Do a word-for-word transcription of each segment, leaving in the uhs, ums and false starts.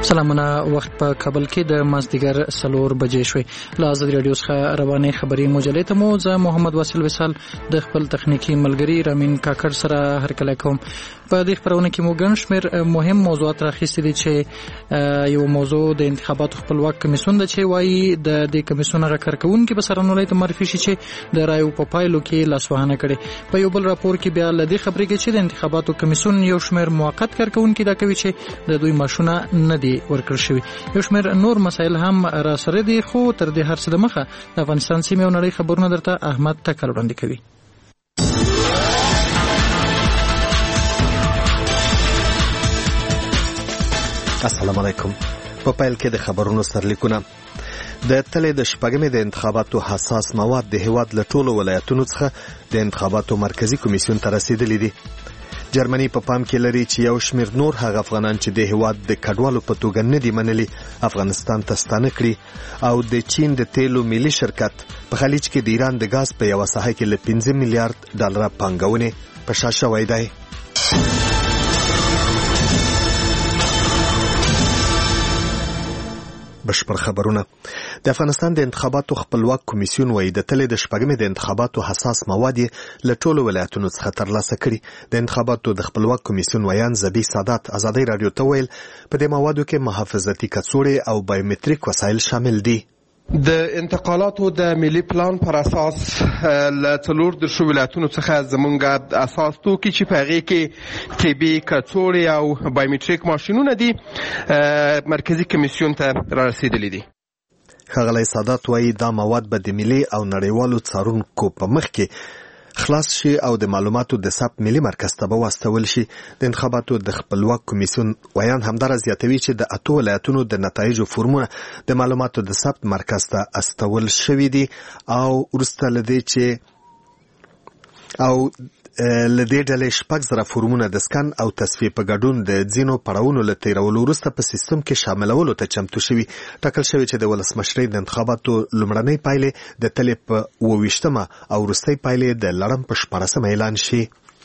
سلامونه. وخت په کابل کې د مازدیګر څلور بجې شوې. له ازادي راډیو څخه روانې خبري مجلې ته مو زه محمد واصل وصال د خپل تخنیکی ملګری رامین کاکړ سره هرکلی کوم. په دې خبرونه کې مو ګڼ شمېر مهم موضوعات راخیستي دي چې یو موضوع د انتخاباتو خپلواک کمیسیون ده چې وایي د دې کمیسیون هغه کارکوونکي به سرانولۍ ته معرفي شي چې د رایو په پایلو کې لاسوهنه کړې. په یو بل راپور کې بیا له دې خبرې کې چې د انتخاباتو کمیسیون یو شمېر موقت کارکوونکي دا کوي چې د دوی معاشونه نه دي ورکړل شوي. یو شمېر نور مسایل هم را سره دي، خو تر دې هر څه د مخه د افغانستان سیمې او نړۍ خبرونه درته احمد تکل وړاندې کوي. السلام علیکم. په پیل کې د خبرونو سرلیکونه. د تلې د شپږمې د انتخاباتو حساس مواد د هیواد له ټولو ولایتونو څخه د انتخاباتو مرکزی کمیسیون ته رسیدلي دي. جرمني په پام کې لري چې یو شمېر نور هغه افغانان چې د هیواد د کډوالو په توګه نه دي منلي افغانستان ته ستانه کړي او د چین د تیلو ملي شرکت په خلیج کې د ایران د ګاز په یوه ساحه کې له پنځه میلیارډ ډالره پانګونې په شا شوی دی. بشپړ خبرونه. د افغانستان د انتخاباتو خپلواک کمیسیون وایي د تلې د شپږمې د انتخاباتو حساس مواد له ټولو ولایتونو څخه ترلاسه کړي. د انتخاباتو د خپلواک کمیسیون ویان زبی سادات ازادي رادیو ته ویل په دې موادو کې محافظتي کڅوړې او بایومټریک وسایل شامل دي. د انتقالاتو د ملي پلان پر اساس له څلور درشو ولایتونو څخه زمونږ اساس توکي چې په هغې کې طبي کڅوړې او بایومټریک ماشینونه دي مرکزی کمیسیون ته را رسیدلي دي. ښاغلی سادات وایي دا مواد به د ملي او نړیوالو څارونکو په مخ کې خلاص شي او د معلوماتو د ثبت ملي مرکز ته به واستول شي. د انتخاباتو د خپلواک کمیسیون ویان همدارا زیاتوي چې د اتو ولایتونو د نتایجو فورمونه د معلوماتو د ثبت مرکز ته استول شوي دي او وروسته له دې چې او له دې ډلې شپږ زره فورمونه د سکن او تصفیې په ګډون د ځینو پړاوونو له تېرولو وروسته په سیستم کې شاملولو ته چمتو شوي. ټاکل شوي چې د ولسمشرۍ د انتخاباتو لومړنۍ پایلې د تلې په اووه ویشتمه او وروستۍ پایلې د لړم په شپاړسمه اعلان شي.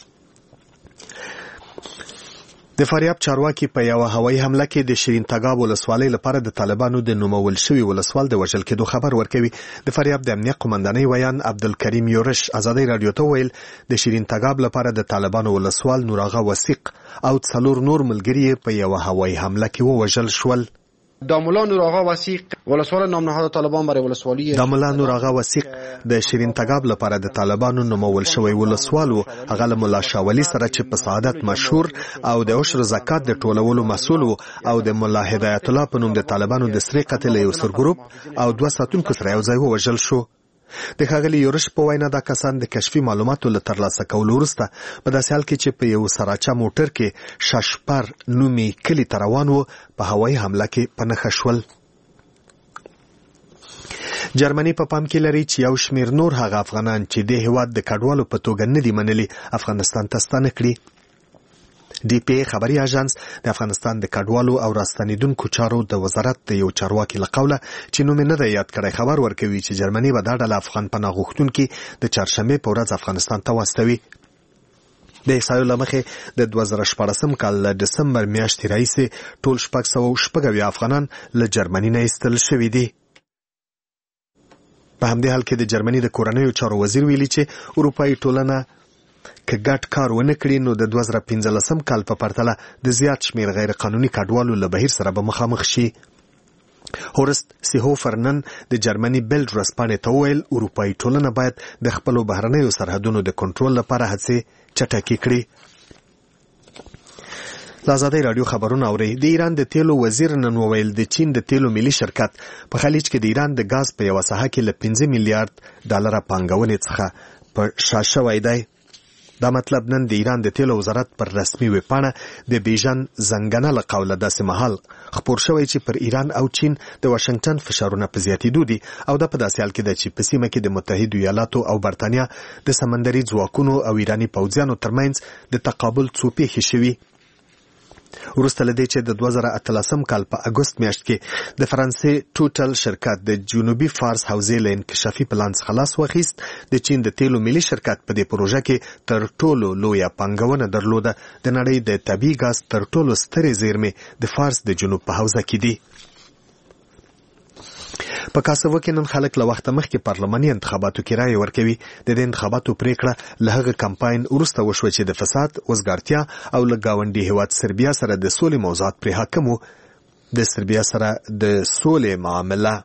د فاریاب چارواکي په یوه هوایي حمله کې د شیرین تګاب ولسوالۍ لپاره د طالبانو د نومول شوي ولسوال د وژل کېدو خبر ورکوي. د فاریاب د امنیت قومندانۍ ویان عبدالکریم یورش ازادي رادیو ته ویل د شیرین تګاب لپاره د طالبانو ولسوال نوراغه وثیق او څلور نور ملګري په یوه هوایي حمله کې ووژل شول. دامولا نوراغه وثیق ولسوال نام نهاد طالبان برای ولسوالی دامولا نوراغه وثیق د شیرین تګاب لپاره د طالبانو نومول شوی ولسوال و. هغه له ملا شاولی سره چې په سعادت مشهور او د عشر زکات د ټولولو مسؤل او د ملا هدایت الله په نوم د طالبانو د سری قتل یو سر ګروپ او دوه ساتونکو سره یو ځای ووژل شو. د ښاغلي یورش په وینا دا کسان د کشفي معلوماتو له ترلاسه کولو وروسته په داسې حال کې چې په یو سراچه موټر کې ششپر نومي کلي ته روان و په هوایي حمله کې په نښه شول. جرمني په پام کې لري چې یو شمېر نور هغه افغانان چې د هیواد د کډوالو په توګه نه دي منلي افغانستان ته ستانه کړي. ډي پی ای خبري اژانس د افغانستان د کډوالو او راستنیدونکو چارو د وزارت د یو چارواکي له قوله چې نوم یې نه دی یاد کړی خبر ورکوي چې جرمني به دا ډله افغان پناه غوښتونکي د چهارشنبې په ورځ افغانستان ته واستوي. د احصایو له مخې د دوه زره شپاړسم کال له ډسمبر میاشتې راهیسې ټول شپږ سوه شپږ اویا افغانان له جرمني نه ایستل شوي دي. په همدې حال کې د جرمني د کورنیو چارو وزیر ویلي چې اروپایي ټولنه که ګډ کار ونه کړي نو د دوه زره پنځلسم کال په پرتله د زیات شمېر غیر قانوني کډوالو له بهیر سره به مخامخ شي. هورست سیهوفر نن د جرمني بیلډ ورځپاڼې ته وویل اروپایي ټولنه باید د خپلو بهرنیو سرحدونو د کنټرول لپاره هڅې چټکې کړي. د ازادي رادیو خبرونه اورئ. د ایران د تیلو وزیر نن وویل د چین د تیلو ملي شرکت په خلیج کې د ایران د ګاز په یوه ساحه کې له پنځه میلیارډ ډالره پانګونې څخه په شا شوی دی. دا مطلب نن د ایران د تیلو وزارت پر رسمي ویبپاڼه د بیژن زنګنه له قوله داسې مهال خپور شوی چې پر ایران او چین د واشنگټن فشارونه په زیاتېدو دي او دا په داسې حال کې ده چې په سیمه کې د متحدو ایالاتو او برتانیا د سمندري ځواکونو او ایراني پوځیانو ترمنځ د تقابل څو پیښې شوي. وروسته لدې چې د دوه زره اتلسم کال په اګوست میاشت کې د فرانسې ټوټل شرکت د جنوبي فارس حوزې له انکشافي پلان څخه لاس واخیست. د چین د تیلو ملي شرکت په دې پروژه کې تر ټولو لویه پانګونه درلوده. د نړۍ د طبیعي ګاز تر ټولو سترې زیرمې د فارس د جنوب په حوزه کې دي. په کاسوو کې نن خلک له وخته مخکې پارلماني انتخاباتو کې رایه ورکوي. د دې انتخاباتو پریکړه له هغه کمپاین وروسته وشوه چې د فساد، وزګارتیا او له ګاونډي هیواد سربیا سره د سولې موضوعات پرې حاکم وو. د سربیا سره د سولې معامله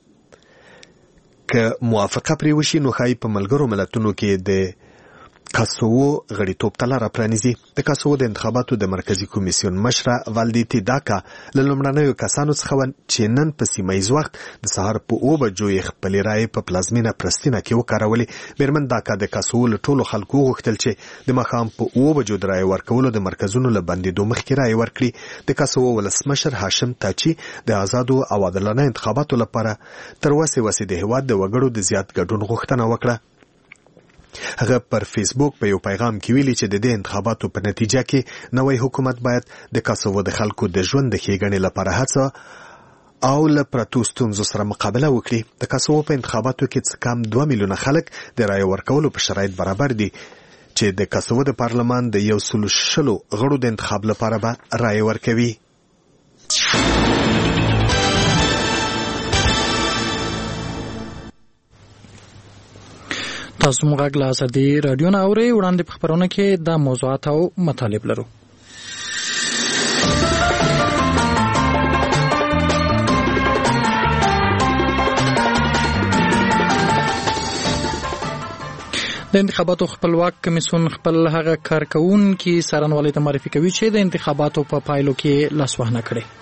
که موافقه پرې وشي نو ښایي په ملګرو ملتونو کې د کاسوو غړیتوب ته لاره پرانیزي. د کاسوو د انتخاباتو د مرکزي کمیسیون مشره والدیتی داکا له لومړنیو کسانو څخه و چې نن په سیمه ییز وخت د سهار په اوه بجو یې خپلې رایې په پلازمینه پرستینه کې وکارولې. میرمن داکا د کاسوو له ټولو خلکو وغوښتل چې د ماښام په اوه بجو د رایې ورکولو د مرکزونو له بندېدو مخکې رایې ورکړي. د کاسوو ولسمشر هاشم تاچي د آزادو او عادلانه انتخاباتو لپاره تر وسې وسې د هیواد د وګړو د زیات ګډون غوښتنه وکړه. هغه پر فیسبوک په یو پیغام کې ویلي چې د دې انتخاباتو په نتیجه کې نوی حکومت باید د کاسوو د خلکو د ژوند د ښېګڼې لپاره هڅه او له پرتو ستونزو سره مقابله وکړي. د کاسوو په انتخاباتو کې څه کم دوه میلیونه خلک د رایې ورکولو په شرایط برابر دي چې د کاسوو د پارلمان د یو سلو شلو غړو د انتخاب لپاره به رایې ورکوي. تاسو موږ له ازادي رادیو نه اورئ. وړاندې په خبرونه کې دا موضوعات او مطالب لرو. د انتخاباتو خپلواک کمیسیون خپل هغه کارکونکي څارنوالۍ ته معرفي کوي چې د انتخاباتو په پایلو کې لاسوهنه کړې.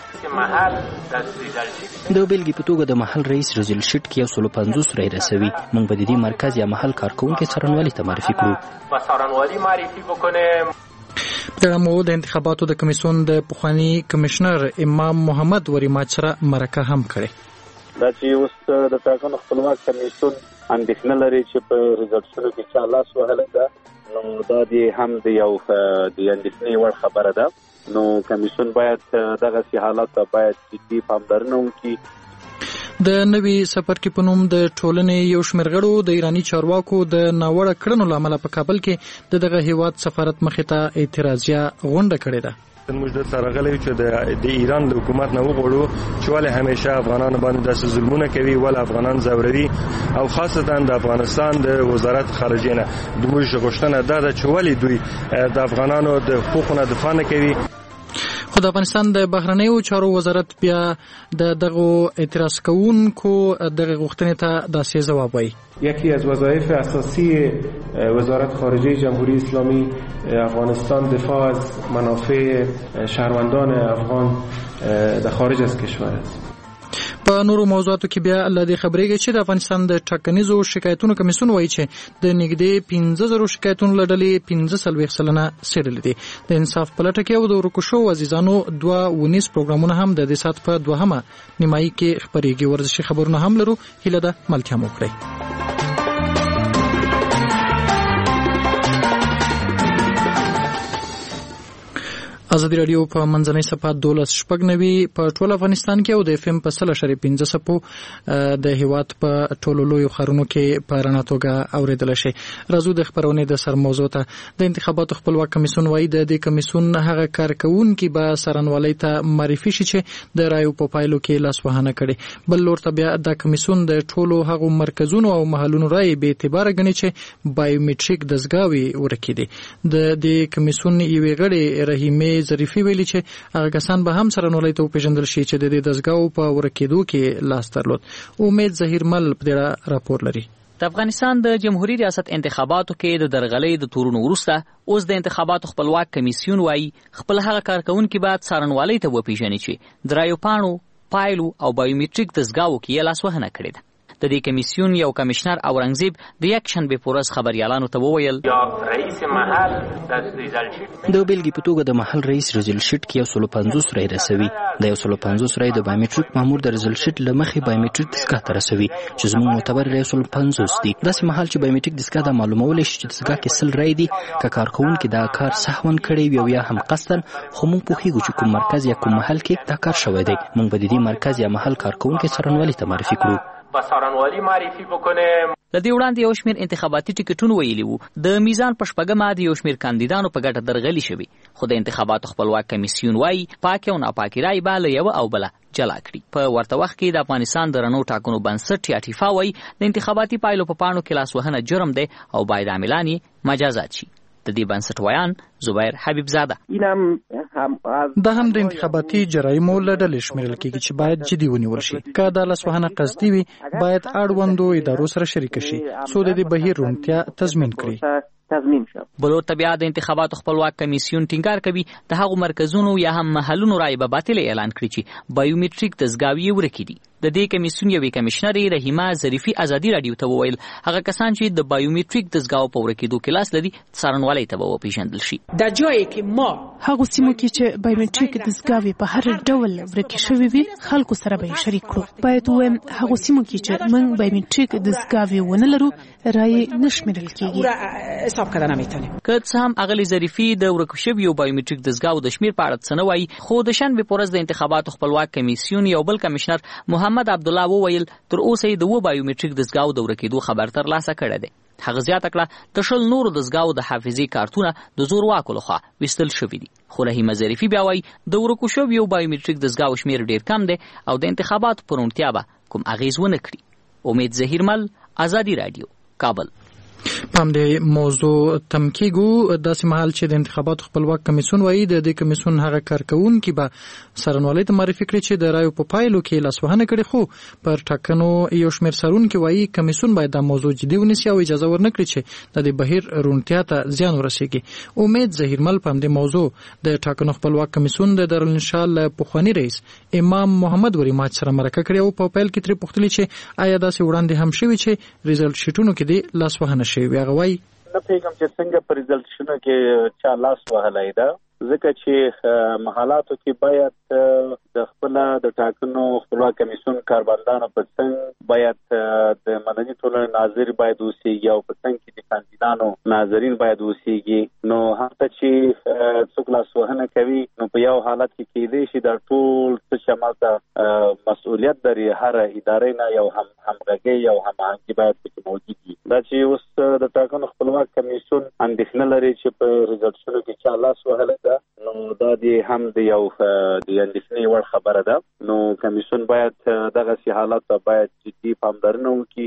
د بیلګې په توګه د محل رئیس رزل شیټ کې یو سلو پنځوس رای رسوي. موږ به د دې مرکز یا محل کارکونکي څارنوالۍ ته معرفي کړو. څارنوالۍ معرفي بکنه. دغه مو د انتخاباتو د کمیسیون د پخوانی کمشنر امام محمد وریماچ سره مرکه هم کړې. دا چې اوس د ټاکنو خپلواک کمیسیون اندېښنه لري چې په ریزلټونو کې چا لاس وهلی ده، نو دا دې هم د یو د اندېښنې وړ خبره ده. نو کمیسیون باید دغسې حالات ته باید جدي پاملرنه وکړي. د نوي څپرکي په نوم د ټولنې یو شمېر غړو د ایراني چارواکو د ناوړه کړنو له امله په کابل کې د دغه هیواد سفارت مخې ته اعتراضیه غونډه کړې ده. موږ د سره غلې چې د ایران د حکومت نه وغواړو چې ولې همیشه افغانان باندې داسې ظلمونه کوي، ولې افغانان زوروي، او خاصتا د افغانستان د وزارت خارجه نه د موږ غوښتنه ده چې ولې دوی د افغانانو د حقوقو دفاع نه کوي. خو د افغانستان د بهرنیو چارو وزارت بیا د دغه اعتراض کوونکو دغه غوښتنې ته داسې جواب وایي. یکی از وظایف اساسی وزارت خارجه جمهوری اسلامی افغانستان دفاع از منافع شهروندان افغان در خارج از کشور است. په نورو موضوعاتو کې بیا الله دې خبرېږي چې د افغانستان د ټاکنیزو شکایتونو کمیسیون وایي چې د نږدې پنځه زرو شکایتونو له ډلې پنځه څلوېښت سلنه څېړلي دي. د انصاف په لټه کې او د ورکو شوو عزیزانو دوه ونیز پروګرامونه هم د دې ساعت په دوهمه نیمایي کې خپرېږي. ورزشي خبرونه هم لرو. هیله ده ملتیا مو وکړئ. ازادي رادیو په منځنۍ صفحه دولس شپږ نوي په ټول افغانستان کې او د اف ام په سل اشاریه پنځه صفو د هیواد په ټولو لویو ښارونو کې په رڼا توګه اوریدل شي. راځو د خبرونې د سر موضوع ته. د انتخاباتو خپلواک کمیسیون وایي د دې کمیسیون هغه کارکونکي به څارنوالۍ ته معرفي شي چې د رایو په پایلو کې لاسوهنه کړي. بل لور ته بیا د کمیسیون د ټولو هغو مرکزونو او محلونو رایې بې اعتباره ګڼي چې بایومټریک دستګاوې ورکې دي. د دې کمیسیون یوې غړې رحیمې ظریفي ویلي چې هغه کسان به هم څارنوالۍ ته وپېژندل شي چې د دې دستګاو په ورکېدو کې لاس درلود. امید ظهیرمل په دې راپور لري. د افغانستان د جمهوریت ریاست انتخاباتو کې د درغلۍ د تورونو وروسته اوس د انتخاباتو خپلواک کمیسیون وایي خپل هغه کارکونکي باید څارنوالۍ ته وپېژني چې د رایو پاڼو، پایلو او بایومټریک دستګاو کې یې لاسوهنه کړې ده. د دې کمیسیون یو کمشنر اورنګزیب د یک شنبه په ورځ خبريالانو ته وویل رئیس محل د ریزلټ شیټ د بیلګې په توګه د محل رئیس ریزلټ شیټ کې یو سل پنځوس رای رسوي د یو سل پنځوس رای د بایومټریک مامور د ریزلټ شیټ لمخې بایومټریک دستګاه ته رسوي چې زموږ معتبر رای سل پنځوس دي. داسې محل چې بایومټریک دستګاه د معلومول شي چې دستګاه کې سل رای دي که کارکونکي دا کار سهون کړی وي یا هم قصدن، خو موږ پوهیږو چې کوم مرکز یا کوم محل کې دا کار شوی دی. موږ به د دې مرکز یا محل کارکونکي څارنوالي ته معرفي کړو. بسارنوالی معرفی بکنه. لدی وړاندې یو شمېر انتخاباتي ټیکټونه ویلي وو د میزان په شپږمه د یو شمېر کاندیدانو په ګټه درغلي شوي، خو د انتخاباتو خپلواک کمیسیون وایي پاک او ناپاکي رای به له یوه او بله جلا کړي. په ورته وخت کې د افغانستان د رڼو ټاکنو بنسټ یا ټیفا وایي د انتخاباتي پایلو په پاڼو کې لاسوهنه جرم دی او باید عاملان یې مجازات شي. د دې بنسټ ویان زبیر حبیب زاده دا هم د انتخاباتي جرایمو له ډلې شمیرل کېږي چې باید جدي ونیول شي. که دا لاسوهنه قصدي وي باید اړوندو ادارو سره شریک شي څو د دې بهیر روڼتیا تضمین کړي. بلور طبيعه د انتخاباتو خپلواک کمیسیون ټینګار کوي د هغو مرکزونو یا هم محلونو رای به باطل اعلان کړي چې بایومټریک دستګاوې ورکې دي. د دې کمیسیون یوې کمشنر رحیمه ظریفي ازادي رادیو ته وویل هغه کسان چې د بایومټریک دستګاو په ورکېدو کې لاس لري څارنوالۍ ته به وپېژندل شي. د جای کې ما هغه سیمو کې چې بایومټریک دستګاوې په هر ډول ورکې شوې وي خلکو سره به شریک کړو. باید وایم هغه سیمو کې چې موږ بایومټریک دستګاوې ونه لرو رای نشمیرل کېږي. حساب کړه نمیتونیم. که څه هم اغلی ظریفي د ورکو شویو بایومټریک دستګاو د شمیر په اړه څه نه وایي، خو د شنبې په ورځ د انتخاباتو خپلواک کمیسیون یو بل کمشنر محمد عبدالله وویل تر اوسه یې د و بایومټریک دستګاو د ورکېدو خبر ترلاسه کړی دی. هغه زیاته کړه د شل نورو دستګاو د حافظې کارتونه د زورواکو لخوا ویستل شوي دي. خو رحیمه ظریفي بیا وایي د ورکو شویو بایومټریک دستګاو شمیر ډیر کم دی او د انتخاباتو پر روڼتیا به کوم اغیز ونه کړي. امید ظهیرمل، آزادی رادیو، کابل. پام دې موضوع تم کېږو داسې مهال چې د انتخاباتو خپلواک کمیسیون وایي د دې کمیسیون هغه کارکونکي به څارنوالۍ ته معرفي کړي چې د رایو په پایلو کې لاسوهنه کړې، خو پر ټاکنو یو شمېر څارونکي وایي کمیسیون باید دا موضوع جدي ونیسي او اجازه ورنکړي چې د دې بهیر روڼتیا ته زیان ورسیږي. امید ظهیرمل په همدې موضوع د ټاکنو خپلواک کمیسیون د دارالانشا له پخواني رئیس امام محمد وری ماچ سره مرکه کړې او په پیل کې ترې پوښتلې چې آیا داسې وړاندې هم شوي چې ریزلټ شیټونو کې دې لاسوهنه شوي وي. هغه وایي نه پوهېږم چې څنګه په ریزلټ شیټونو کې چا لاس وهلی ده، ځکه چې محلاتو کې باید د خپل د ټاکنو خپلواک کمیسیون کاربندانو په څنګ باید د مدني ټولنې ناظر باید اوسېږي او په څنګ کې د کاندیدانو ناظرین باید اوسېږي. نو هلته چې څوک لاسوهنه کوي نو په یو حالت کې کېدای شي دا ټول څه چې همالته مسؤلیت لري هر ادارې نه یو هم همغږي او هماهنګي باید پکې موجود وي. دا چې اوس د ټاکنو خپلواک کمیسیون اندېښنه لري چې په ریزلټونو کې چا لاس وهلی ده نو دا دې هم د یو د اندېښنې وړ خبره ده. نو کمیسیون باید دغسې حالات ته باید جدي پاملرنه وکړي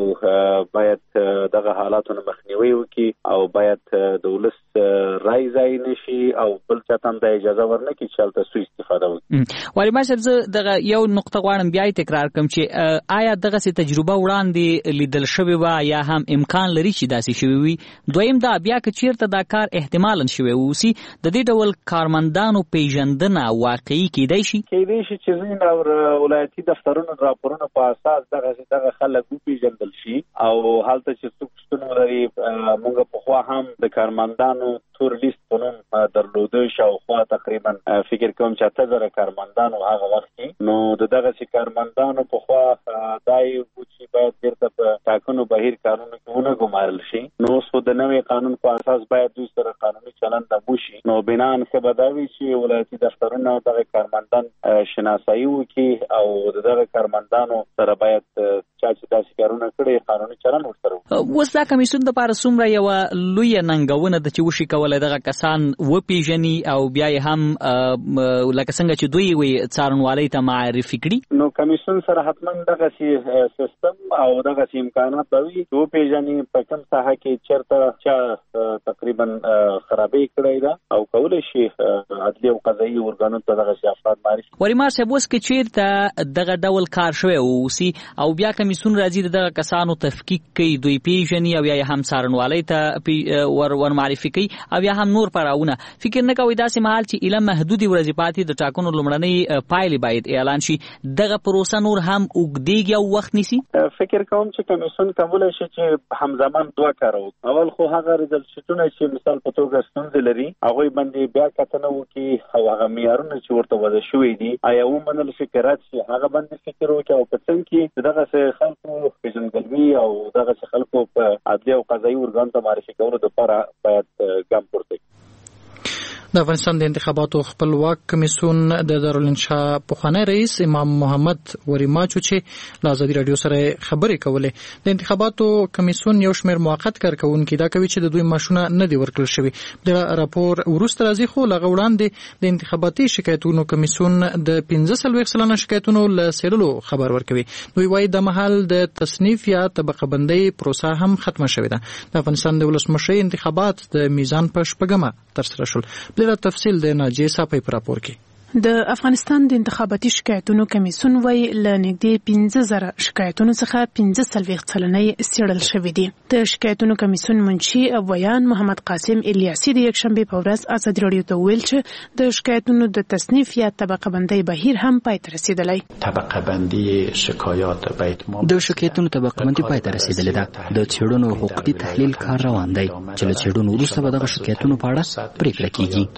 او باید دغه حالاتو نه مخنیوي وکړي او باید د ولس رای ځای نشي او بل چاته هم د اجازه ورنکړي چې هلته سوء استفاده وکړي. والي صاحب زه دغه یو نقطه غواړم بیا یې تکرار کړم چې آیا دغسې تجربه وړاندې لیدل شوې وه یا هم امکان لري چې داسې شوي وي؟ دویم دا بیا که چیرته دا کار احتمالا شوی واوسي د دې ډول کارمندانو پیژندنه واقعي کېدای شي کېدای شي چې ځینې ولایتي دفترونو راپورونو په اساس دغه دغه خلک وپېژندل شي او هلته چې څوک شتون ولري موږ پخوا هم د کارمندانو تور لیست په نوم درلوده شاوخوا تقریبا فکر کوم چې اته زره کارمندانو هغه وخت کې نو د دغسې کارمندانو پخوا دا یې و چې باید بیرته په ټاکنو بهیر کارونو کې ونه ګمارل شي. نو اوس د نوې قانون په اساس باید دوی سره قانوني چلند وشي. نو بناً ښه به دا وي چې ولایتي دفترونه دغه کارمندان شناسایي وکړي او د دغه کارمندانو سره باید چا چې داسې کارونه کړي قانوني چلند ورسره وکړي. اوس دا کمیسیون دپاره څومره یوه لویه ننګونه ده چې وشي کولی دغه کسان وپېژني او بیا یې هم لکه څنګه چې دوی وي څارنوالۍ ته معرفي کړي؟ نو کمیسیون سره حتما دغسې سیستم او دغسې امکانات به وي چې وپېژني په کوم ساحه کې چېرته چا تقریبا خرابۍ کړې ده او کولی شي عدلي او قضایي ارګانونو ته دغسې افراد معرفي. وریمار صاحب اوس که چېرته دغه ډول کار شوی واوسي او بیا کمیسیون راځي د دغه کسانو تفکیک کوي دوی پېژني او یا یې هم څارنوالۍ ته ور ور معرفي کوي او او یا هم نور پړاوونه فکر نه کوي داسې مهال چې اله محدودي ورځې پاتې د ټاکنو لومړنۍ پایلې باید اعلان شي دغه پروسه نور هم اوږدېږي او وخت نیسي؟ فکر کوم چې کمیسیون کولی شي چې همزمان دوه کار وکړي. اول خو هغه ریزلټ شیټونه چې مثال په توګه ستونزې لري هغوی باندې بیا کتنه وکړي او هغه معیارونه چې ورته وضع شوي دي آیا ومنل شي که رد شي هغه باندې فکر وکړي او په څنګ کې دغسې خلکو پېژندګلوي او دغسې خلکو په عدلي او قضایي ارګان ته معرفي کولو دپاره باید ګام پورته کړي. د افغانستان د انتخاباتو خپلواک کمیسیون د دارالانشا پخوانی رئیس امام محمد وریماچو چې له ازادي راډیو سره خبرې کولې د انتخاباتو کمیسیون یو شمېر موقت کارکونکي دا کوي چې د دوی معاشونه نه دي ورکړل شوي. د راپور وروسته راځي خو لغه وړاندې د انتخاباتي شکایتونو کمیسیون د پنځه څلوېښت سلنه شکایتونو له څېړلو خبر ورکوي. دوی وایي د مهال د تصنیف یا طبقه بندۍ پروسه هم ختمه شوې ده. د افغانستان د ولسمشرۍ انتخابات د میزان په شپږمه ترسره شول. ډېر تفصیل د ناجیه صاحب په راپور کې. د افغانستان د انتخاباتي شکایتونو کمیسیون وایي له نږدې پنځه زره شکایتونو څخه پنځه څلوېښت سلنه یې څېړل شوي دي. د شکایتونو کمیسیون منشي ویان محمد قاسم الیاسي د یکشنبې په ورځ ازادي راډیو ته وویل چې د شکایتونو د تصنیف یا طبقه بندۍ بهیر هم پای ته رسېدلی. طبقه بندی شکایات باید د شکایتونو طبقه بندي پای ته رسېدلې ده. د څېړنو حقوقي تحلیل کار روان دی چې له څېړنو وروسته به دغه شکایتونو په اړه پرېکړه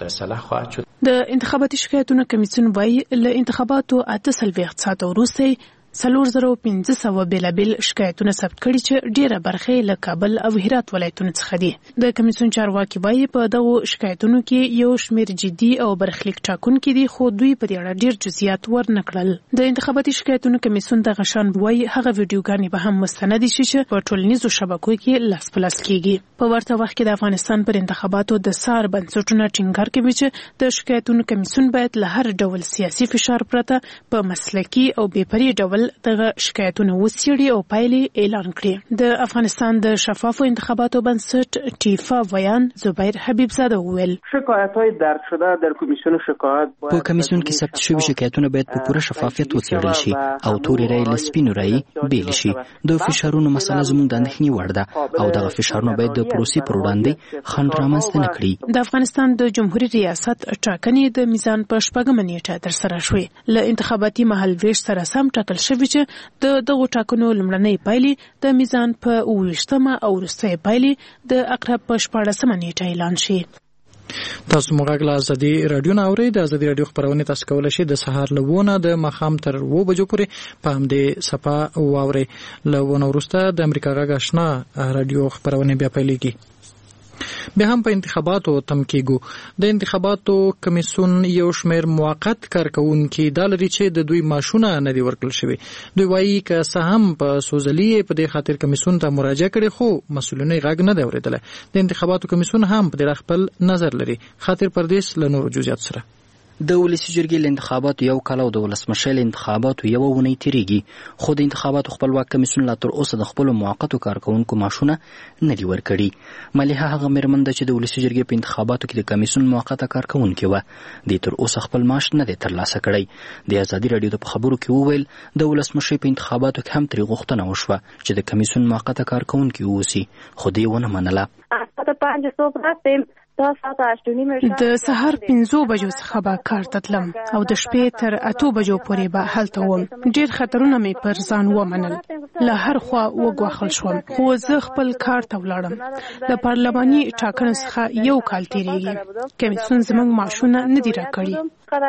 کېږي. د انتخاباتي شکایتونو کمیسیون وایي له انتخاباتو اته څلوېښت ساعته وروسته څلور زره پنځه سوه بېلابېل شکایتونه ثبت کړي چې ډېره برخه له کابل او هرات ولایتونو څخه دي. د کمیسیون چارواکي وایي په دغو شکایتونو کې یو شمېر جدي او برخلیک ټاکونکي دي خو دوی په دې اړه ډېر جزئیات ورنه کړل. د انتخاباتي شکایتونو کمیسیون دغه شان وایي هغه ویډیوګانې به هم مستندې شي چې په ټولنیزو شبکو کې لاس په لاس کېږي. په ورته وخت کې د افغانستان پر انتخاباتو د څار بنسټونه ټینګار کوي چې د شکایتونو کمیسیون باید له هر ډول سیاسي فشار پرته په مسلکي او بېپرې ډول دغه شکایتونه وڅېړي او پایلې اعلان کړي. د افغانستان د شفافو انتخاباتو بنسټ ټیفا ویان زبیر حبیبزاده وویل شکایت‌های درج شده در کمیسیون شکایت په کمیسیون کې ثبت شوي شکایتونه باید په پوره شفافیت وڅېړل شي او تورې رایې له سپینو رایې بیل شي. د فشارونو مسله زموږ د اندېښنې وړ ده او دغه فشارونه باید د پروسې پر وړاندې خنډ رامنځته نه کړي. د افغانستان د جمهوریت ریاست ټاکنې د میزان په شپږمه نیټه ترسره شوې. له انتخاباتي مهال ویش سره سم ټاکل شوي چې د دغو ټاکنو لومړنۍ پایلې د میزان په اووه ویشتمه او وروستۍ پایلې د اقرب په شپاړسمه نیټه اعلان شي. تاسو موږ له ازادي راډیو نه اورئ. د ازادي راډیو خبرونه تاسو کولی شئ د سهار له وونه د ماښام تر اووه بجو پورې په همدې صفحه واورئ. له وونه وروسته د امریکا غږ آشنا راډیو خبرونه بیا پیلېږي. بیا هم په انتخاباتو تم کېږو. د انتخاباتو کمیسیون یو شمېر موقت کارکونکي دا لري چې د دوی معاشونه نه دي ورکړل شوي. دوی وایي که څه هم په سوزلي په دې خاطر کمیسیون ته مراجعه کړې خو مسؤلینو یې غږ نه دی اورېدلی. د انتخاباتو کمیسیون هم په دې اړه خپل نظر لري. خاطر پردیس له نورو جزئیاتو سره. د ولسي جرګې له انتخاباتو یو کال او د ولسمشرۍ له انتخاباتو یوه اونۍ تېرېږي خو د انتخاباتو خپلواک کمیسیون لا تر اوسه د خپلو موقتو کارکوونکو معاشونه نه دي ورکړي. ملیحه هغه مېرمن ده چې د ولسي جرګې په انتخاباتو کې د کمیسیون موقته کارکوونکې وه. دوی تر اوسه خپل معاش نه دی ترلاسه کړی. د ازادي راډیو په خبرو کې وویل د ولسمشرۍ په انتخاباتو کې هم ترې غوښتنه وشوه چې د کمیسیون موقته کارکوونکي واوسي خو دوی ونه منله. د سهار پنځو بجو څخه به کار ته تلم او د شپې تر اتو بجو پورې به هلته وم. ډېر خطرونه مې پر ځان ومنل. له هر خوا وګواښل شوم خو زه خپل کار ته ولاړم. د پارلماني ټاکنو څخه یو کال تېرېږي. کمیسیون زموږ معاشونه نه دي راکړي.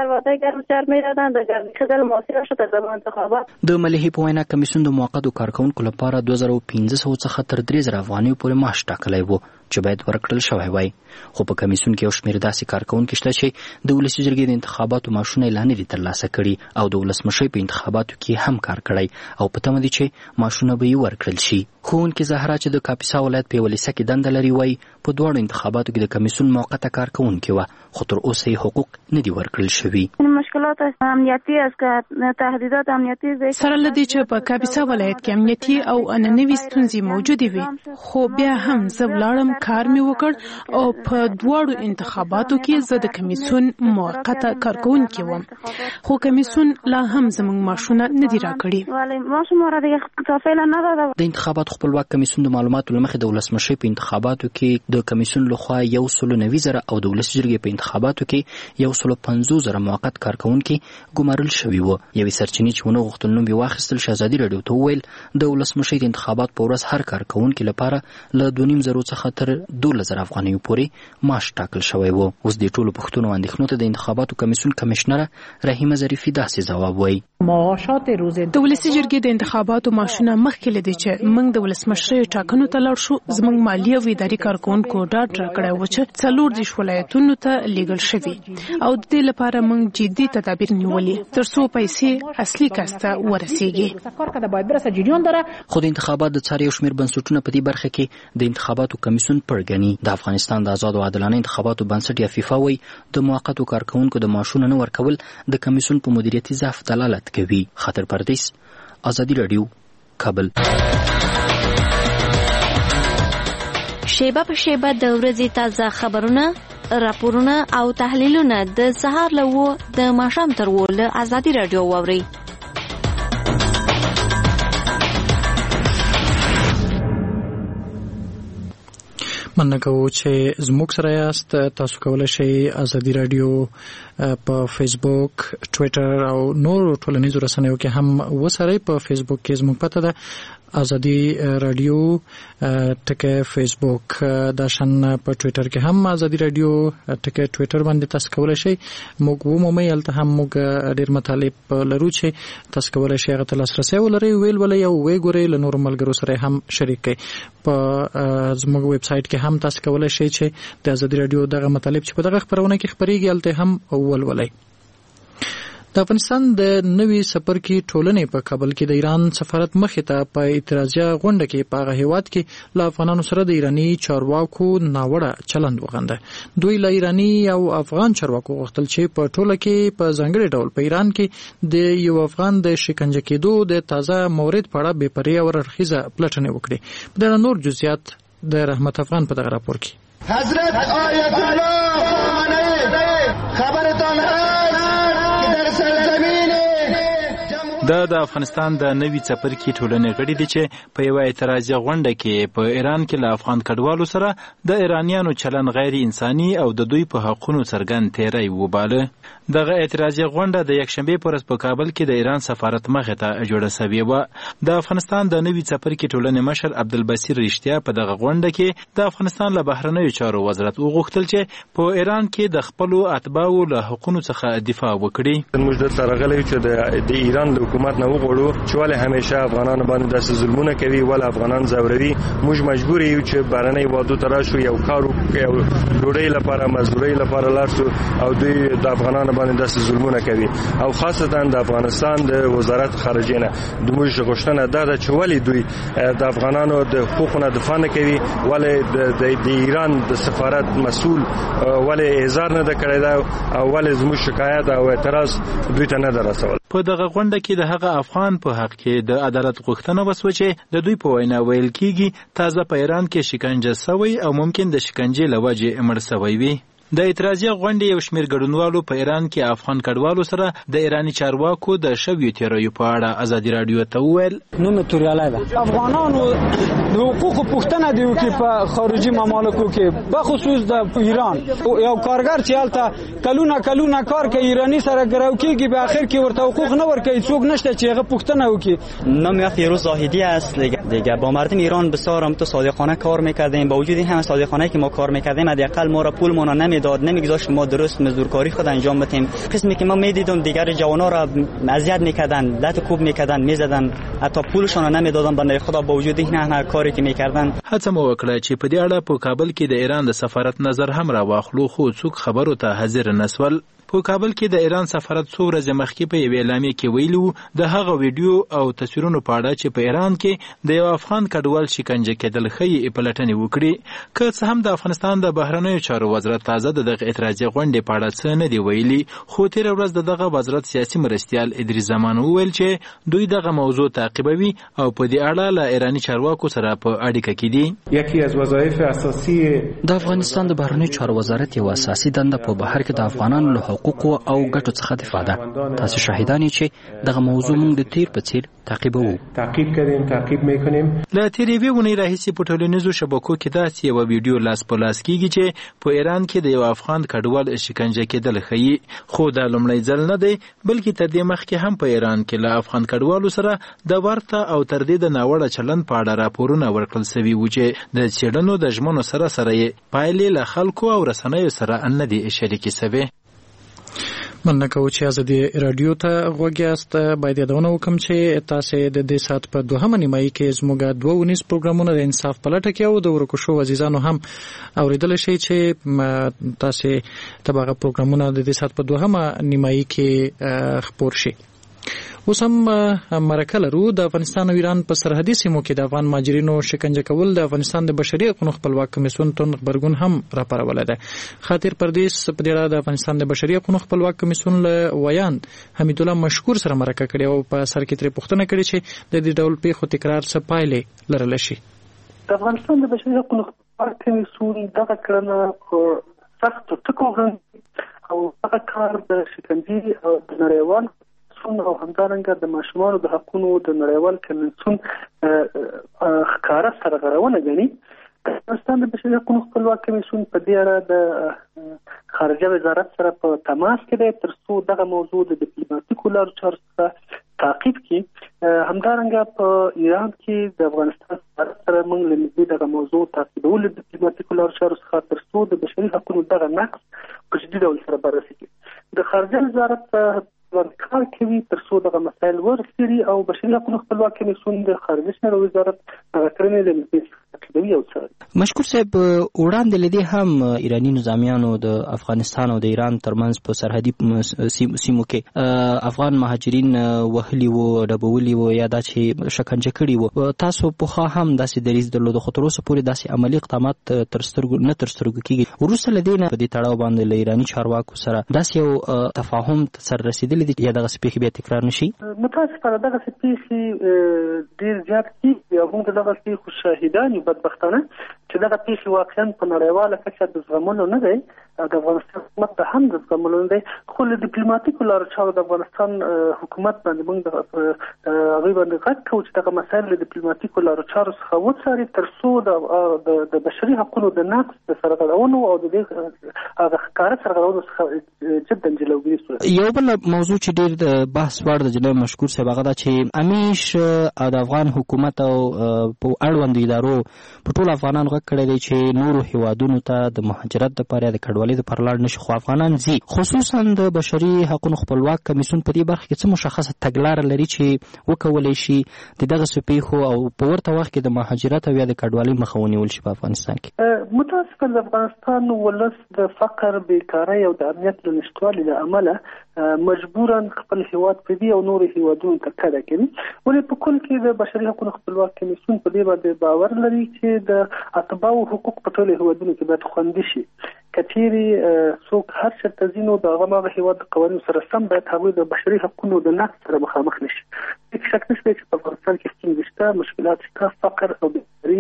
د ملیحې په وینا کمیسیون د موقتو کارکوونکو لپاره دوه زره پنځه سوه څخه تر درې زره افغانیو پورې معاش ټاکلی و چې باید ورکړل شوی وای. خو په کمیسیون کې یو شمېر داسې کارکوونکي شته چې د ولسي جرګې د انتخاباتو معاشونه یې لا نه دي ترلاسه کړي او د ولسمشرۍ په انتخاباتو کې هم کار کړی او په تمه دي چې معاشونه به یې ورکړل شي. ښوونکې زهرا چې د کاپیسا ولایت په یوه لیسه کې دنده لري وایي په دواړو انتخاباتو کې د کمیسیون موقته کارکوونکې وه خو تر اوسه یې حقوق نه دي ورکړل شوي. مشکلات امنیتي است که تهدیدات امنیتي سره لدی چې په کاپیسا ولایت کې امنیتي او عنعنوي ستونزې موجودې وي خو بیا هم زه ولاړم کار مې وکړ او په دواړو انتخاباتو کې زه د کمیسیون موقته کارکونکې وم، خو کمیسیون لا هم زموږ معاشونه نه دي راکړي. د انتخاباتو خپلواک کمیسیون د معلوماتو له مخې د ولسمشرۍ په انتخاباتو کې د کمیسیون لخوا یو سل نوي زره او د ولس جرګې په انتخاباتو کې یو سل پنځوس زره موقت کارکونکي ګمارل شوي وو. یوې سرچینې چې ونه غوښتل نوم یې واخیستل شي ازادي راډیو ته وویل د ولسمشرۍ د انتخابات په ورځ هر کارکونکي لپاره له دوه نیم زرو څخه تر دولس زره افغانیو پورې معاش ټاکل شوی و. اوس د ټولو پوښتنو او اندېښنو ته د انتخاباتو کمیسیون کمشنره رحیمه ظریفي داسې ځواب وایي: د ولسي جرګې د انتخاباتو معاشونه مخکې له دې چې موږ د ولسمشرۍ ټاکنو ته لاړ شو، زموږ مالي او اداري کارکونکو ډاډ راکړی و چې څلور دېرش ولایتونو ته لیږل شوي او د دې لپاره موږ جدي تدابیر نیولي تر څو پیسې اصلي کس ته ورسیږي. خو د انتخابات د څار یو شمېر بنسټونه په دې برخه کې د انتخاباتو کمیسیون پړګني. د افغانستان د آزاد او عادلانه انتخاباتو بنسټ یا فیفا وایي د موقتو کارکونکو د معاشونو نه ورکول د کمیسیون په مدیریتي ضعف دلالت کوي. خاطر پردیس، ازادي راډیو، کابل. شیبه په شیبه د ورځې تازه خبرونه، راپورونه او تحلیلونه د سهار له و د ماښام تر و له ازادي راډیو واورئ. مننه کوو چې زموږ سره یاست. تاسو کولی شئ ازادي راډیو په فیسبوک، ټویټر او نور ټولنیزو رسنیو کې هم وڅارئ. په فیسبوک کې زموږ پته ده ازادي راډیو ټکه فیسبوک، دا شان په ټویټر کې هم ازادي راډیو ټکه ټویټر باندې تاسو کولی شئ موږ ومومئ. هلته هم موږ ډېر مطالب لرو چې تاسو کولی شئ هغه ته لاسرسی ولرئ، ویل ولئ او ویې ګورئ، له نورو ملګرو سره هم شریک کړئ. په زموږ ویب سایټ کې هم تاسو کولی شئ چې د ازادي راډیو دغه مطالب چې په دغه خپرونه کې خپریږي هلته هم ولولئ. د افغانستان د نوي څپرکي ټولنې په کابل کې د ایران سفارت مخې ته په اعتراضیه غونډه کې په هغه هیواد کې له افغانانو سره د ایراني چارواکو ناوړه چلند وغنده. دوی له ایراني او افغان چارواکو غوښتل چې په ټوله کې په ځانګړي ډول په ایران کې د یو افغان د شکنجه کېدو د تازه مورد په اړه بې پرې او رخیزه پلټنې وکړي. په دغه نور جزئیات د رحمت افغان په دغه راپور کې. حضرت آیت الله خامنه‌ای خبرتان هست دا د افغانستان د نوي څپرکي ټولنې غړي دي چې په یوه اعتراضیه غونډه کې په ایران کې له افغان کډوالو سره د ایرانیانو چلن غیر انساني او د دوی په حقونو څرګند تیری وباله. دغه اعتراضیه غونډه د یکشنبې په ورځ په کابل کې د ایران سفارت مخې ته جوړه سوې وه. د افغانستان د نوي څپرکي ټولنې مشر عبدالبصیر رښتیا په دغه غونډه کې د افغانستان له بهرنیو چارو وزارت وغوښتل چې په ایران کې د خپلو اتباعو له حقونو څخه دفاع وکړي. موږ دلته راغلي چې د ایران د حکومت نه وغواړو چې ولې همیشه افغانانو باندې داسې ظلمونه کوي، ولې افغانان ځوروي. موږ مجبور یو چې بهرنۍ هېوادو ته راشو، یو کار وکړو، یو ډوډۍ لپاره مزدورۍ لپاره لاړ شو او دوی د افغانانو باندې داسې ظلمونه کوي. او خاصتا د افغانستان د وزارت خارجې نه د موږ غوښتنه دا ده چې ولې دوی د افغانانو د حقوقو نه دفاع نه کوي، ولې د ایران د سفارت مسؤل ولې اظهار نه ده کړی ده او ولې زموږ شکایت او اعتراض دوی ته نه ده رسول. په دغه غونډه کې د هغه افغان په حق کې د عدالت غوښتنه وسوه چې د دوی په وینا ویل کېږي تازه په ایران کې شکنجه سوی او ممکن د شکنجې له وجې مړ سوی وي. د اعتراضیه غونډې یو شمېر ګډونوالو په ایران کې افغان کډوالو سره د ایراني چارواکو د شویو تیریو په اړه ازادي راډیو ته وویل: نوم توریالی ده. افغانانو د حقوقو پوښتنه دی وکړي په خارجي ممالکو کې، بخصوص د ایران. یو کارګر چې هلته کلونه کلونه کار کوي، ایرانی سره ګرو کېږي، به آخر کې ورته حقوق نه ورکوي. څوک نشته چې هغه پوښتنه وکړي. نام یا فیروز زاهدی است. دیگه با مردم ایران بسیار هم تو صادقانه کار میکردیم. با وجود این همه صادقانه که ما کار میکردیم، حداقل ما را پولمون نمیداد، نمیگذاشت ما درست مزدورکاری خود انجام بدیم. قسمی که ما میدیدم دیگر جوانا را اذیت میکردن، لط کوب میکردن، میزدن، حتی پولشون را نمیدادن. بنده خدا با وجود این همه کاری که میکردن هڅه مو وکړه چې په دې اړه په کابل کې د ایران د سفارت نظر هم راواخلو، خو څوک خبرو ته حاضر نسول. په کابل کې د ایران سفارت څو ورځې مخکې په یوې اعلامیه کې ویلي وو د هغه ویډیو او تصویرونو په اړه چې په ایران کې د یو افغان کډوال شکنجه کېدل ښیي پلټنې وکړي. که څه هم د افغانستان د بهرنیو چارو وزارت تازه د دغه اعتراضي غونډې په اړه څه نه دی ویلي، خو تېره ورځ د دغه وزارت سیاسي مرستیال ادریس زمان وویل چې دوی دغه موضوع تعقیبوي او په دې اړه له ایراني چارواکو سره په اړیکه کې دي. یکی از وظایف اساسی د افغانستان د بهرنیو چارو وزارت یو اساسي دنده په بهر کې د افغانانو له حقوقو او ګټو څخه دفاع ده. تاسو شاهدان یې چې دغه موضوع موږ د تیر په څیر تعقیبوو. تعقیب کردیم، تعقیب میکنیم. له تیرې یوې اونۍ راهیسې په ټولنیزو شبکو کې داسې یوه ویډیو لاس په لاس کېږي چې په ایران کې د یو افغان کډوال شکنجه کېدل ښیي، خو دا لومړی ځل نه دی بلکې تر دې مخکې هم په ایران کې له افغان کډوالو سره د ورته او تر دې د ناوړه چلند په اړه راپورونه ورکړل سوي وو چې د څېړنو د ژمنو سره سره یې پایلې له خلکو او رسنیو سره نه دي شریکې سوي. مننه کوو چې ازادي رادیو ته غوږ یاست. باید یادونه وکړم چې تاسو د دې ساعت په دوهمه نیمایي کې زموږ دوه ونیز پروګرامونه د انصاف په لټه کې او د ورکو شو عزیزانو هم اوریدل شي چې تاسو تبغه پروګرامونه د دې ساعت په دوهمه نیمایي کې خبر شي. اوس هم مرکه لرو. د افغانستان او ایران په سرحدي سیمو کې د افغان مهاجرینو شکنجه کول د افغانستان د بشري حقوقو خپلواک کمیسیون تون خبرګون هم راپاروله ده. خاطر پردیس په دې اړه د افغانستان د بشري حقوقو خپلواک کمیسیون له ویان حمید الله مشکور سره مرکه کړې او په سر کې ترې پوښتنه کړې چې د دې ډول پیښو تکرار څه پایلې لرلی شي. د افغانستان د بشري حقوقو خپلواک کمیسیون دغه کړنه په سختو ټکو او هغه کار د شکنجې او د نړیوال او همدارنګه د ماشومانو د حقوقو د نړیوال کنوانسیون ښکاره سرغړونه ګڼي. افغانستان د بشري حقوقو خپلواک کمیسیون په دې اړه د خارجه وزارت سره په تماس کې دی تر څو دغه موضوع د ډیپلوماټیکو لارو چارو څخه تعقیب کړي. همدارنګه په ایران کې د افغانستان سره موږ له نږدې دغه موضوع تعقیبولو د ډیپلوماټیکو لارو چارو څخه تر څو د بشري حقوقو دغه نقض په جدي ډول سره بررسي کړي. د خارجه وزارت کار کوي تر څو دغه مسایل ورسېږي او بشري حقوقو خپلواک کمیسیون د خارجه چارو وزارت هغه کړنې د مستقبلي او څه. مشکور صاحب، وړاندې لدې هم ایرانی نظامیانو د افغانستان او د ایران ترمنځ په سرحدي سیمو کې افغان مهاجرین وهلي وو، ډبولي وو یا دا چې شکنجه کړي وو. تاسو په هم داسې دریځ درلود خو تر اوسه پورې داسې عملی اقدامات تر سترګو نه تر سترګو کېږي. وروسته له دې نه په دې تړاو باندې له ایراني چارواکو سره داسې یو تفاهم سره رسېدلی دی یا دغه سپېښې بیا تکرار نشي؟ متاسفانه دغه سپېښې ډېر زیات کېږي او موږ د دغه پېښو شاهدان یو بدبختانه چې دغه پېښې واقعا په نړیواله کچه د زغملو نه دی. د افغانستان حکومت د هم د زغملو نه دی، خو له ډیپلوماټیکو لارو چارو د افغانستان حکومت باندې موږ د هغوی باندې غږ کوو چې دغه مسایل له ډیپلوماټیکو لارو چارو څخه وڅاري تر څو د بشري حقوقو د نقض د سرغړونو او د دې هغه ښکاره سرغړونو څخه جدا جلوګیري وشي. یو بل موضوع چې ډېر د بحث وړ د جناب مشکور صاحب هغه دا چې امیش د افغان حکومت او په اړوندو ادارو په ټول افغانان غږ کړی دی چې نورو هیوادونو ته د مهاجرت دپاره د کډوالۍ دپاره لاړ نه شي، خو افغانان ځي. خصوصا د بشري حقوقو خپلواک کمیسیون په دې برخه کې څه مشخصه تګلاره لري چې وکولی شي د دغسې پیښو او په ورته وخت کې د مهاجرت او یا د کډوالۍ مخه ونیول شي په افغانستان کې؟ متاسفانه د افغانستان ولس د فقر، بیکارۍ او د امنیت له نشتوالي له امله مجبورا خپل هیواد په دې او نورو هیوادونو ته کډه کوي. ولې په کل کې د بشري حقوقو خپلواک کمیسیون په دې باندې باور لري چې د اتباعو حقوق په ټولو هیوادونو کې باید خوندي شي. کچېرې څوک هر چېرته ځي نو د هغه هغه هیواد د قوانینو سره سم باید هغوی د بشري حقوقو د نقض سره مخامخ نه شي. هېڅ شک نشته چې په افغانستان کې ستونزې شته، مشکلات شته، فقر او بیکاري،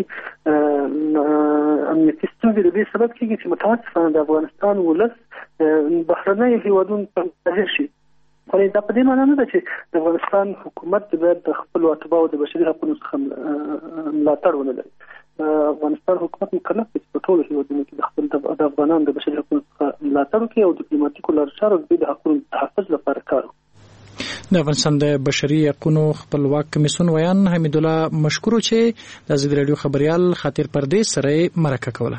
امنیتي ستونزې د دې سبب کېږي چې متاسفانه د افغانستان ولس بهرنیو هیوادونو ته متوجه شي. خو دا په دې معنی نه ده چې د افغانستان حکومت باید د خپلو اتباعو د بشري حقوقو څخه ملاتړ ونه لري. افغانستان حکومت مکلف دی چې په ټولو هیوادونو کې د خپل د افغانانو د بشري حقوقو څخه ملاتړ وکړي او ډیپلوماټیکو لارو چارو د حقوقو تحفظ لپاره کار وکړي. د افغانستان د بشري حقوقو خپلواک کمیسیون ویان حمید الله مشکور چې د ازادي راډیو خبريال خاطر پردیس سره مرکه کوله.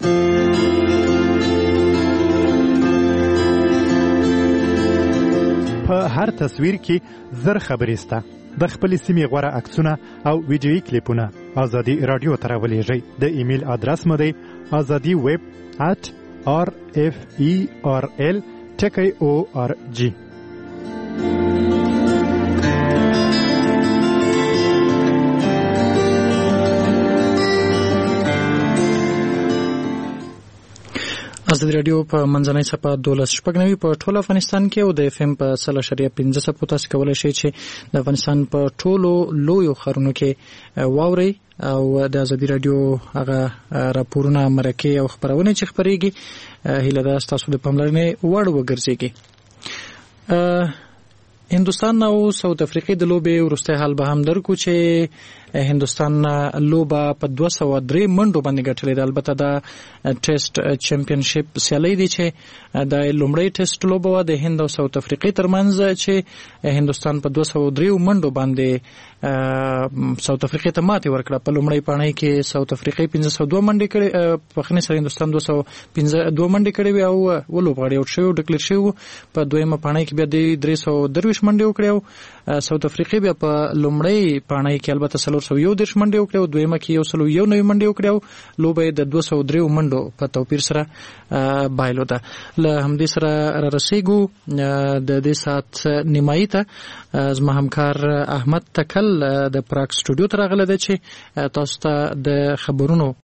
په هر تصویر کې زر خبرې سته. د خپل سیمې غوره عکسونه او ویډیویي کلیپونه ازادي رادیو ته راولېږئ. د ایمیل ادرس مو دی azadi web at r f e r l ټکی او آر جی. ازادي رادیو په منځنۍ صفه دولس شپږ نوي په ټول افغانستان کې او د اف ام په سل اشاریه پنځه صفو تاسو کولی شئ چې د افغانستان په ټولو لویو ښارونو کې واورئ او د ازادي رادیو هغه راپورونه مرکې او خبرونه چې خبرېږي هیله ده تاسو د پاملرنې وړ وګرځيږي. هندوستان او ساوث افریقا د لوبې وروستی حال به هم درکو چې هندوستان لوبه په دوه سوه درې منډو باندې ګټلې ده. البته دا ټیسټ چمپionship سیالي دي چې د لومړی ټیسټ لوبه و د هند او ساوث افریقا ترمنځ چې هندوستان په دوه سوه درې منډو باندې ساوث افریقا ته ماتې ورکړه. په لومړی پاڼۍ کې ساوث افریقا پنځه سوه دوه منډې کړې، په خني سره هندوستان دوه سوه پنځه دوه منډې کړې وي او ولوبغاړي اوټ شوی ډکلیر شوی. په دویمه پاڼۍ کې بیا د درې سوه درویشت منډې وکړې او ساوث افریقا بیا په لومړی پاڼۍ کې البته څلور سوه یو دېرش منډې وکړې او دویمه کې یو سل یو نوي منډې وکړې او لوبه یې د دوه سوه درې منډو په توپیر سره بایلوده. له همدې سره را رسیږو د دې ساعت نیمایي ته. زما همکار احمد تکل د پراګ سټوډیو ته راغلی دی چې تاسو ته د خبرونو